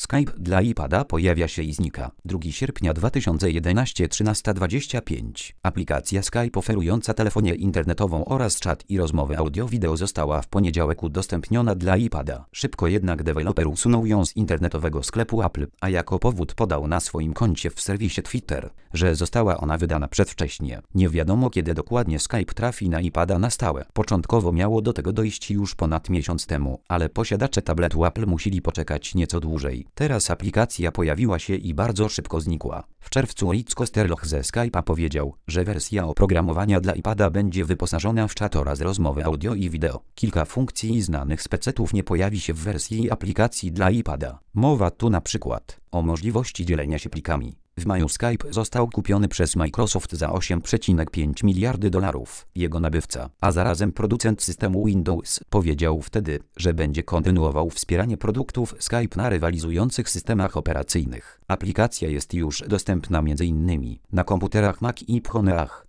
Skype dla iPada pojawia się i znika. 2 sierpnia 2011 13:25. Aplikacja Skype oferująca telefonię internetową oraz czat i rozmowy audio-wideo została w poniedziałek udostępniona dla iPada. Szybko jednak deweloper usunął ją z internetowego sklepu Apple, a jako powód podał na swoim koncie w serwisie Twitter, że została ona wydana przedwcześnie. Nie wiadomo, kiedy dokładnie Skype trafi na iPada na stałe. Początkowo miało do tego dojść już ponad miesiąc temu, ale posiadacze tabletu Apple musieli poczekać nieco dłużej. Teraz aplikacja pojawiła się i bardzo szybko znikła. W czerwcu Rick Kosterloch ze Skype'a powiedział, że wersja oprogramowania dla iPada będzie wyposażona w czat oraz rozmowy audio i wideo. Kilka funkcji znanych z PC-ów nie pojawi się w wersji aplikacji dla iPada. Mowa tu na przykład o możliwości dzielenia się plikami. W maju Skype został kupiony przez Microsoft za $8,5 miliardy. Jego nabywca, a zarazem producent systemu Windows, powiedział wtedy, że będzie kontynuował wspieranie produktów Skype na rywalizujących systemach operacyjnych. Aplikacja jest już dostępna m.in. na komputerach Mac i phone'ach.